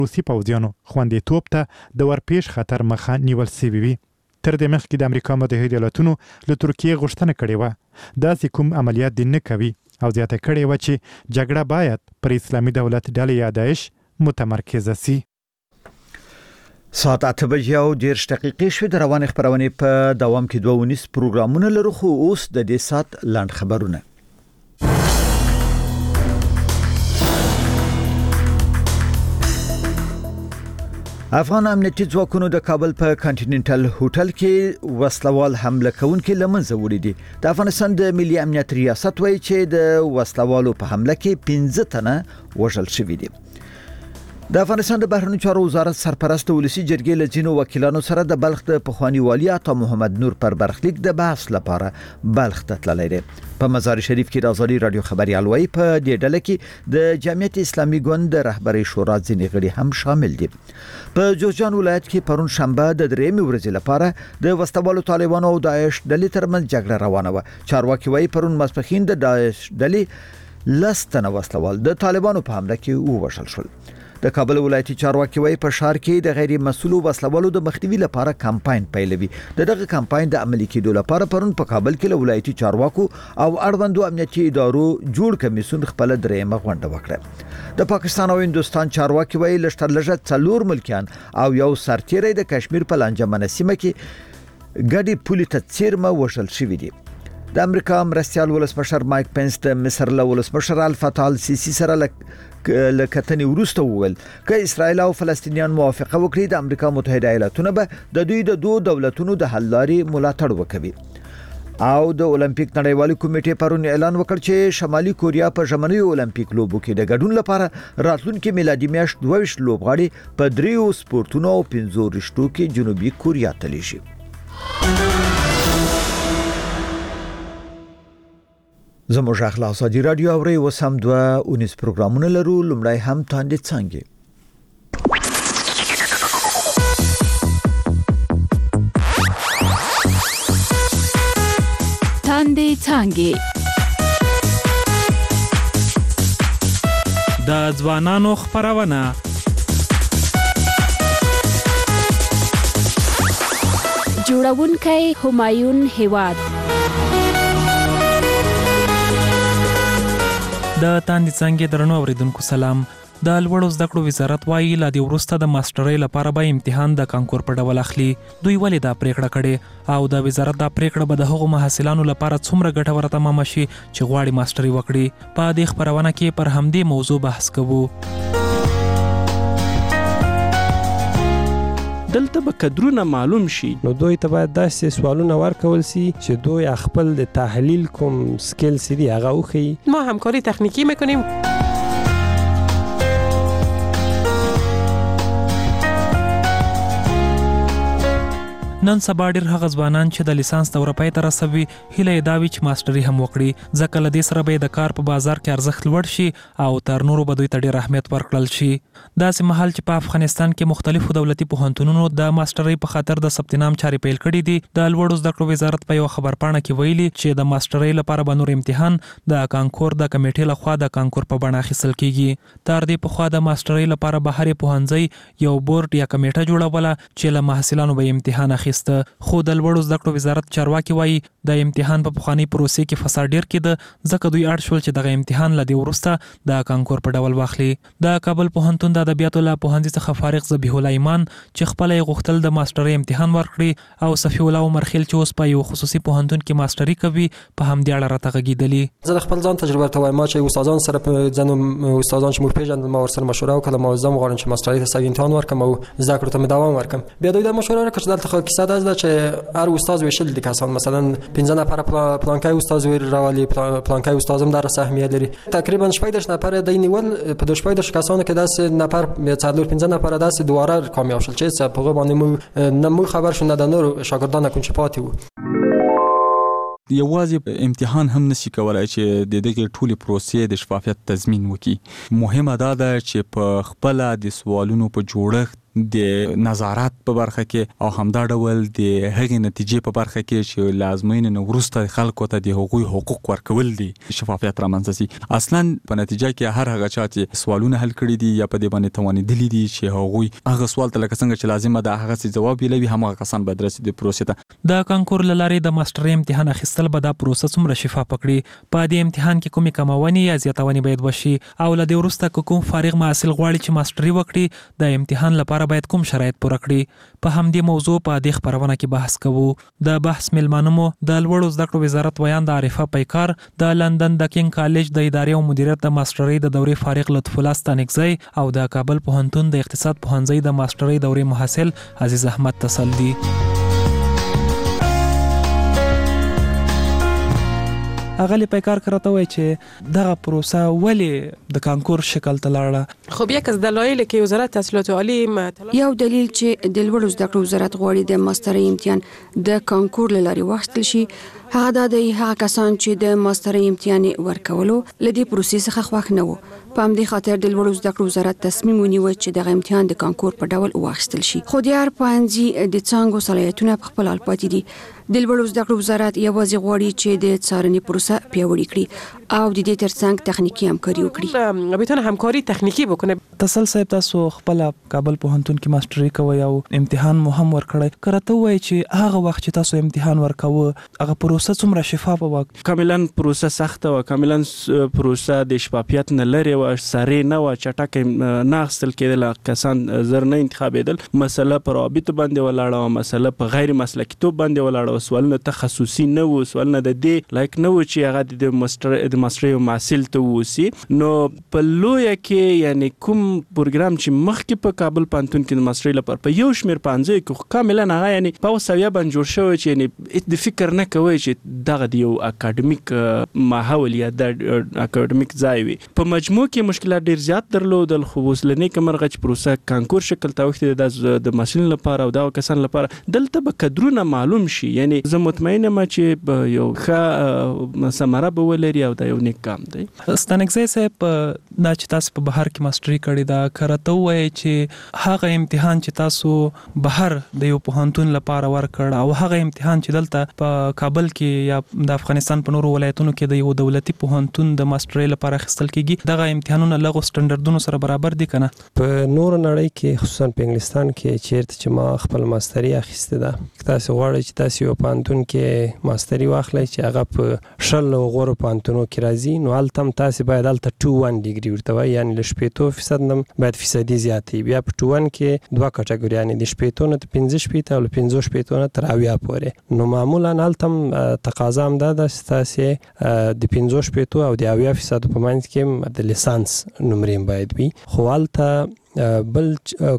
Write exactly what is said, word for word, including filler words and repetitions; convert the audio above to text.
روسي پوځیانو خوندیتوب ته د ورپېښ خطر مخه نیول سوي وي. تر دې مخکې د امریکا متحده ایالاتونو له ترکیې غوښتنه کړې وه داسې کوم عملیات دې نه کوي او زیاته کړې وه چې جګړه باید پر اسلامي دولت ډلې یا داعش متمرکزه سي. ساعت اته بجې او دېرش دقیقې شوې. د روانې خپرونې په دوام کې دوه ونیس پروګرامونه لرو، خو اوس د دې ساعت لاند خبرونه. افغان امنیتي ځواکونو د کابل په کانټیننټل هوټل کې وسلوال حمله کوونکي لمنځه وړي دي. د افغانستان د ملي امنیت ریاست وایي چې د وسلوالو په حمله کې پنځه تنه وژل شوي دي. د افغانستان د بهرنیو چارو وزارت سرپرست ولسی جرګې له ځینو وکیلانو سره د بلخ د پخوانی والی عطا محمد نور پر برخلیک د بحث لپاره بلخ ته تللی دی. په مزار شریف کې د ازادي رادیو خبريال وایي په دې ډله کې د جمعیت اسلامي ګوند د رهبرۍ شورا ځینې غړي هم شامل دي. په جوزجان ولایت کې پرون شنبه د درېمې ورځې لپاره د وسلوالو طالبانو او داعش ډلې ترمنځ جګړه روانه وه. چارواکي وایي پرون ماسپښین د داعش ډلې لس تنه وسلوال د طالبانو په حمله کې ووژل شول. د کابل ولایتي چارواکي وایي په ښار کې د غیر مسؤلو وسلوالو د مخنیوي لپاره کمپاین پیلوي. د دغه کمپاین د عملي کېدو لپاره پرون په کابل کې له ولایتي چارواکو او اړوندو امنیتي ادارو جوړ کمیسیون خپل درېمه غونډه وکړه. د پاکستان او هندستان چارواکي وایي لږتر لږه څلور ملکیان او یو سرتیری د کشمیر په لانجمنه سیمه کې ګډي پولې ته څیرمه وژل شوي دي. د امریکا مرستیال ولسمشر مایک پنس د مصر له ولسمشر الفتح السیسی سره لکتنې وروسته وویل که اسرائیل او فلسطینیان موافقه وکړي د امریکا متحده ایالاتونه به د دوی د دوه دولتونو د حل لارې ملاتړ وکوي. او د اولمپیک نړیوالې کمیټې پرون اعلان وکړ چې شمالي کوریا په ژمنیو اولمپیک لوبو کې د ګډون لپاره راتلونکي میلادي میاشت دوه ویشت لوبغاړي په دریو سپورتونو او پنځو رشتو کې جنوبي کوریا ته لیږي. زموږ اخلا ازادي رادیو اوري وسم دوه اونیس پروګرامونه لرو. لومړی هم تاندې څنګه تاندې څنګه د ځوانانو خبرونه جوړونکی همایون هیواد. د تاندې څنګه درنو اوریدونکو سلام. د لوړو زده کړو وزارت وایي لا د وروسته د ماسترۍ لپاره به امتحان د کانکور په ډول اخلي. دوی ولې دا پریکړه کړې او د وزارت دا پریکړه به د هغو محصلانو لپاره څومره ګټوره تمام شي چې غواړي ماسترۍ وکړي؟ په دې خبرونه کې پر همدې موضوع بحث کوو. دلته به کدرونه معلوم شي نو دوی ته باید داسې سوالونه ورکول سي چې دوی خپل د تحلیل کوم سکیل سي دی هغه وخی. ما همکاری تکنیکی میکنیم. نن سبا ډیر هغه ځوانان چې د لیسانس دوره پای ته رسوي هیله یې دا وي چې ماستري هم وکړي، ځکه له دې سره به د کار په بازار کې ارزښت لوړ شي او تر نورو به دوی ته ډیر اهمیت ورکړل شي. داسې مهال چې په افغانستان کې مختلفو دولتي پوهنتونونو د ماسترۍ په خاطر د ثبت نام چارې پیل کړي دي، د لوړو زده کړو وزارت په یو خبرپاڼه کې ویلي چې د ماسترۍ لپاره به نور امتحان د کانکور د کمیټې لخوا د کانکور په بڼه اخیستل کیږي. تر دې پخوا د ماسترۍ لپاره به هر پوهنځی یو بورډ یا کمیټه جوړوله چې له محصلانو به امتحان اخیسته. خو د لوړو زده کړو وزارت چارواکي وایي د امتحان په پخواني پروسې کې فساد ډیر کېده، ځکه دوی اړ شول چې دغه امتحان له دې وروسته د کانکور په ډول واخلي. د کابل پوهنتون د ادبیاتو له پوهنځي څخه فارغ ذبیح الله ایمان چې خپل یې غوښتل د ماسترۍ امتحان ورکړي او صفی الله عمر خیل چې اوس په یو خصوصي پوهنتون کې ماسترۍ کوي په همدې اړه راته غږېدلي. زه د خپل ځان تجربه ته وایم چې استادان سره په ځینو استادان چې موږ پیژندل ما ورسره مشوره وکړه، ما زم غواړم چې ماسترۍ ته سوي امتحان ورکړم او زده کړو ته دوام ورکړم. بیا دوی د مشوره راکړه چې دلته کیسه ده چې هر استاد ویشل دي کسان مثلا پنځه نفر پلانکای استاد ویر راولي پلانکای استادم در اهمیت لري. تقریبا شپږ نفر د نیول په د شپږ کسانو کې داس نفر څلور پنځه نفر داس دواره کامیاب شول چې په غو باندې نه مو خبر شو نه د نور شاګردانو کوم چې پاتې وو. یوازې امتحان هم نشي کولای چې د دغه ټولي پروسې د شفافیت تضمین وکړي. مهمه دا ده چې په خپل د سوالونو په جوړښت د نظارت په برخه کې او همدا ډول د هغې نتیجې په برخه کې چې لازمین نه ورسته خلکو ته د حقوقي حقوق ورکول دي شفافیت رامنځته سي. اصلا په نتیجه کې هر هغه چا چې سوالونه حل کړي دي یا په دې باندې توانیدلي دي چې هغوی هغه سوال ته لکه څنګه چې لازمه ده هغه څه جواب یې لوي همغه کسان به درسي د پروسې ته. د کانکور لارې د ماسترۍ امتحان اخیستل به دا پروسه څومره شفاف کړي؟ په دې امتحان کې کومې کمونې یا زیاتونې باید وشي او له دې وروسته کوم فارغ محصل غواړي چې ماستري وکړي د امتحان لپاره باید کوم شرایط پوره کړي؟ په همدې موضوع په دې خبرونه کې بحث کوو. د بحث میلمانه مو د لوړو زده کړو وزارت ویان د عارفه پیکار، د لندن د کینګ کالج د ادارې او مدیریت د ماسترۍ د دورې فارغ لطف الله ستانکزی او د کابل پوهنتون د اقتصاد پوهنځي د ماسترۍ دورې محصل عزیز احمد تسلدي. اغلی پیکار کرته وای چې دغه پروسه ولی د کانکور شکل ته لاړه؟ خب یک از دلایل که وزارت تحصیلات عالی یو دلیل چې د لوړو زده کړو وزارت غواړي د ماسترۍ امتحان د کانکور له لارې واخیستل شي هغه د هغه کسان چې د ماسترۍ امتحان ورکولو لدی پروسې څخه خوښ نه وو. په همدې خاطر د لوړو زده کړو وزارت تصمیم ونیو چې دغه امتحان د کانکور په ډول واخیستل شي. خو د هر پوهنځي د څانګو صلاحیتونه په خپل حال پاتې دي. د لوړو زده کړو وزارت یوازې غواړي چې د څارنې پروسه پیاوړې کړي او د دې ترڅنګ تخنیکی همکاري وکړي. بتونه همکاری تخنیکی بکنه. تسل صاحب تاسو خپل کابل پوهنتون کې ماسترۍ کوي او امتحان مو هم ورکړی، کرته وای چې هغه وخت چې تاسو امتحان ورکاوه هغه پروسه څومره شفافه و؟ کاملا پروسه سخته و، کاملا پروسه د شفافیت نه لري و، ساري نه و، چټک نه اخیستل کېدل، کسان زر نه انتخابېدل، مسله پر رابطه باندې ولاړه و، مسله په غیر مسلکي توب باندې ولاړه و، سوالونه تخصصي نه و، سوالونه د دې لایک نه و چې هغه د ماستر د ماسترۍ محصل ته وسی. نو په لویه کې یعنی کوم پروګرام چې مخکې په کابل پوهنتون کې د ماسترۍ لپاره په یو شمېر پانځه کې کاملا هغه یعنی په سویه باندې جوړ شوی چې یعنی د فکر نه کوي چې دغه د یو اکاډمیک ماحول یا د اکاډمیک ځای وي. په مجموع کې مشکلات ډیر زیات درلودل، خو اوس لنې کمرغه چې پروسه کانکور شکل ته وخت د محصلین لپاره او د کسان لپاره دلته به قدرونه معلوم شي. یعنی زه مطمئن یم چې یو ښه ثمره به ولري او دا یو نیک کام دی. ستانکزی صاحب دا چې تاسو په بهر کې ماسترۍ کړې ده، کرته وایي چې هغه امتحان چې تاسو بهر د یو پوهنتون لپاره ورکړ او هغه امتحان چې دلته په کابل کې یا د افغانستان په نورو ولایتونو کې د یو دولتي پوهنتون د ماسترۍ لپاره اخیستل کیږي، دغه امتحانونه لغو سټنډردونو سره برابر دي کنه؟ په نور نړۍ کې خصوصا په انګلستان کې چیرته چې ما خپل ماسترۍ اخیسته ده، تاسو غواړئ چې تاسو یو پوهنتون کې ماسترۍ واخلئ چې هغه په شل غوړو پوهنتونو کې راځي، نو هلته هم تاسو باید هلته ټو ون ډیګري ورته وایي، یعنی له شپېتو فیصد نه باید فیصدي زیات وي. بیا په ټو ون کې دوه کټګوري، یعنی د شپېتو نه تر پنځه شپېته او له پنځه شپېتو نه تر اویا پورې. نو معمولا هلته هم تقاضا هم دا ده چې تاسو د پنځه شپېتو او د اویا فیصد په منځ کې د لیسانس نمرې باید وي. خو هلته بل